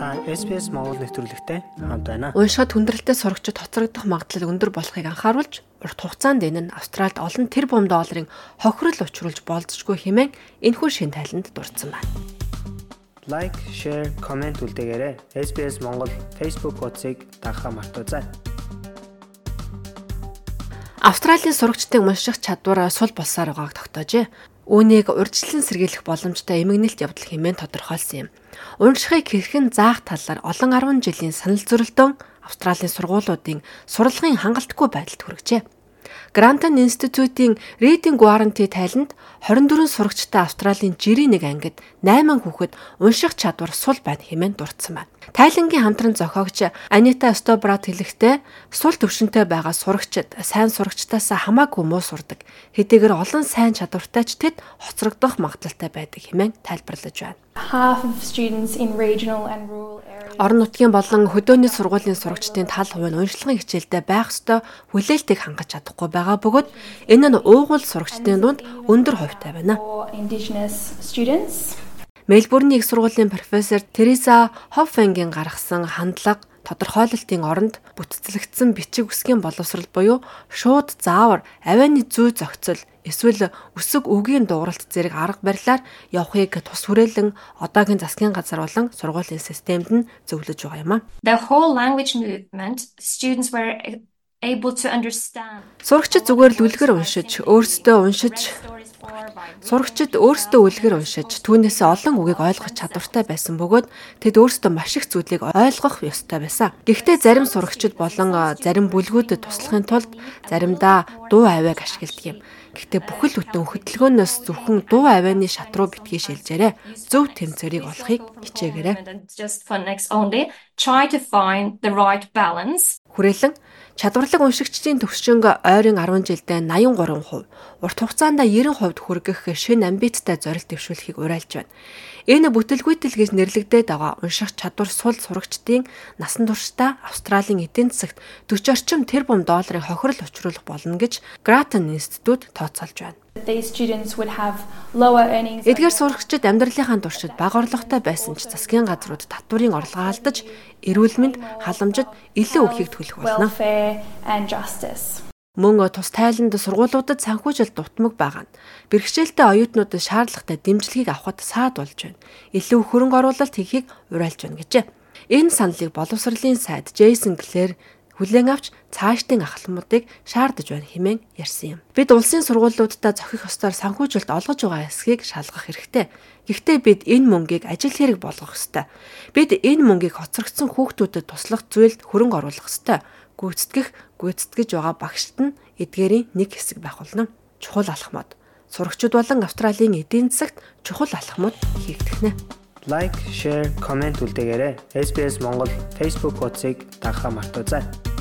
Та SBS Монгол нэвтрүүлэгтэй хамт байна. Уншихад хүндрэлтэй сурагчид хоцрогдох магадлал өндөр болохыг анхааруулж, урт хугацаанд энэ нь Австральд олон тэрбум долларын хохирол учруулж болзошгүй хэмээн энэхүү шин тайланд дурдсан байна. Лайк, шеэр, комент үлдээгээрэй. SBS Монгол Facebook хуудсыг дагахаа мартаоцай. Австралийн сурагчдын унших чадвар сул болсоор байгааг тогтоожээ. Үүнийг урьдчилан сэргийлэх боломжтой эмгэнэлт явдал хэмээн тодорхойлсон юм. Уншихыг хэрхэн заах талаар олон 10 жилийн санал зөрөлдөөн Австралийн сургуулиудын сурлагын хангалтгүй байдалд хүргэжээ. Grantham Institute-ийн Reading Guarantee тайланд 24 сурагчтай Австралийн жирийн нэг ангид 8 хүүхэд унших чадвар сул байна хэмээн дурдсан байна. Тайлангийн хамтран зохиогч Анита Стобрат хэлэхдээ сул төвшөнтэй байгаа сурагчид сайн сурагчдаас хамаагүй муу сурдаг. Хэдийгээр олон сайн чадвартайч тэд хоцрогдох магадлалтай байдаг хэмээн тайлбарлаж байна. Half of students in regional and rural areas. Орон нутгийн болон хөдөөний сургуулийн сурагчдын тал хувь нь уншлагын хичээлдээ байх ёстой хүлээлтийг хангаж чадахгүй байгаа бөгөөд энэ нь уугуул сурагчдын дунд өндөр хувьтай байна. Indigenous students. Мельбурний их сургуулийн профессор Тереза Хоффенгийн гаргасан хандлага тодорхойлолтын оронд бүтцлэгдсэн бичиг үсгийн боловсрол буюу шууд заавар авианы зүй зохицол эсвэл үсэг үгийн дууралт зэрэг арга барилаар явахыг тус хүрээлэн одоогийн засгийн газар болон сургуулийн системд нь зөвлөж байгаа юм а. The whole language movement, students were able to understand. Сурагчид зүгээр л үлгэр уншиж, Сурагчид өөрсдөө үлгэр уншиж, түүнээс олон үгийг ойлгох чадвартай байсан бөгөөд тэд өөрсдөө маш их зүйлийг ойлгох ёстой байсан. Гэхдээ зарим сурагчид болон зарим бүлгүүдэд туслахын тулд заримдаа дуу авиаг ашигладаг юм. Гэхдээ бүхэл бүтэн хөдөлгөөнөөс зөвхөн дуу авианы шат руу битгий шилжээрэй. Зөв тэнцвэрийг олохыг хичээгээрэй. Try to find the right balance. Хүрээлэн чадварлаг уншигчдын төвшинг ойрын 10 жилдээ 83%, урт хугацаанд 90% хүргэх шинэ амбицтай зорилт дэвшүүлэхийг уриалж байна. Энэ бүтэлгүйтэл гэж нэрлэгдээд байгаа унших чадвар сул сурагчдын насан туршдаа Австралийн эдийн засагт 40 орчим тэрбум долларын хохирол учруулах болно гэж Grantham Institute тооцоолж байна. These students would have lower earnings. Эдгээр сурагчид амьдралынхаа туршид бага орлоготой байсан ч засгийн газрууд татварын орлогоо алдаж, эрүүл мэнд, халамжид илүү өгөхийг төлөх болно. Welfare and justice. Мөн тус тайланд сургуулиудад санхүүжилт дутмаг байгаа нь бэрхшээлтэй оюутнуудад шаардлагатай дэмжлэгийг авахд саад болж байна. Илүү хөрөнгө оруулалт хийхийг уриалж байна гэжээ. Энэ саналыг боловсролын сайд Джейсон Клэр хүлээн авч цаашдын ахламуудыг шаардаж байна хэмээн ярьсан юм. Бид улсын сургуулиудад зохих ёстоор санхүүжилт олгож байгаа эсхийг шалгах хэрэгтэй. Гэхдээ бид энэ мөнгийг ажил хэрэг болгох ёстой. Бид энэ мөнгийг хоцрогдсон хүүхдүүдэд туслах зүйлд хөрөнгө оруулах ёстой. Гүйцэтгэж байгаа багшд нь эдгээрийн нэг хэсэг байх болно. Чухал алхмууд. Сурагчид болон Австралийн эдийн засагт чухал алхмууд хийгдэх нэ. Лайк, шеэр, комент үлдээгээрэй. SBS Монгол Facebook хуудсыг дагахаа мартаоцай.